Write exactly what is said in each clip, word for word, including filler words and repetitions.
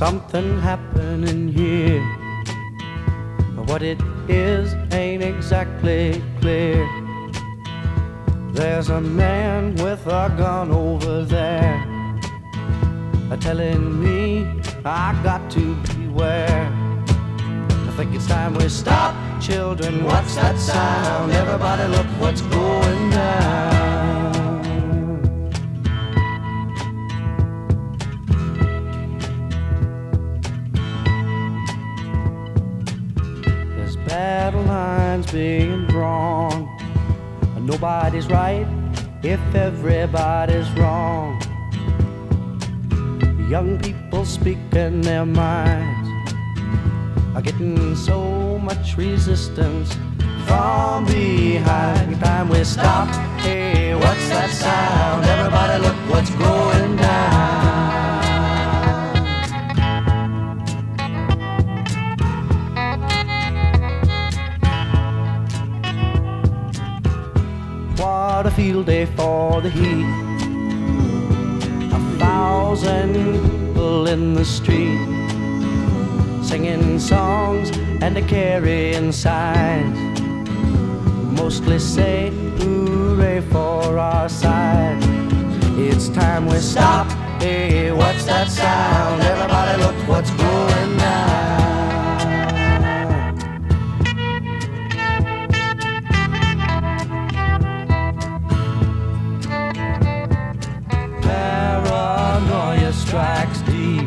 something happening here. What it is ain't exactly clear. There's a man with a gun over there, telling me I got to beware. I think it's time we stop. Children, what's that sound? Everybody look what's going down. There's battle lines being drawn. Nobody's right if everybody's wrong. Young people speaking their minds are getting so much resistance from behind. Time we stop. Hey, what's that sound? Everybody look what's going down. What a field day for the heat. A thousand people in the street, singing songs and a carrying signs, mostly say hooray for our side. It's time we stop. Hey, what's that sound? Everybody look what's going down. Paranoia strikes deep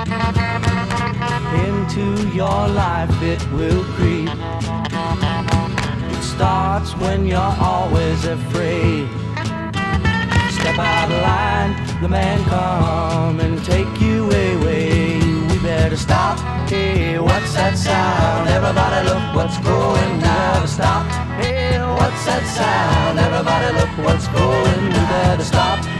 into your life, it will creep. It starts when you're always afraid. Step out of line, the man come and take you away. We better stop. Hey, what's that sound? Everybody look what's going down. Stop. Hey, what's that sound? Everybody look what's going down. We better stop.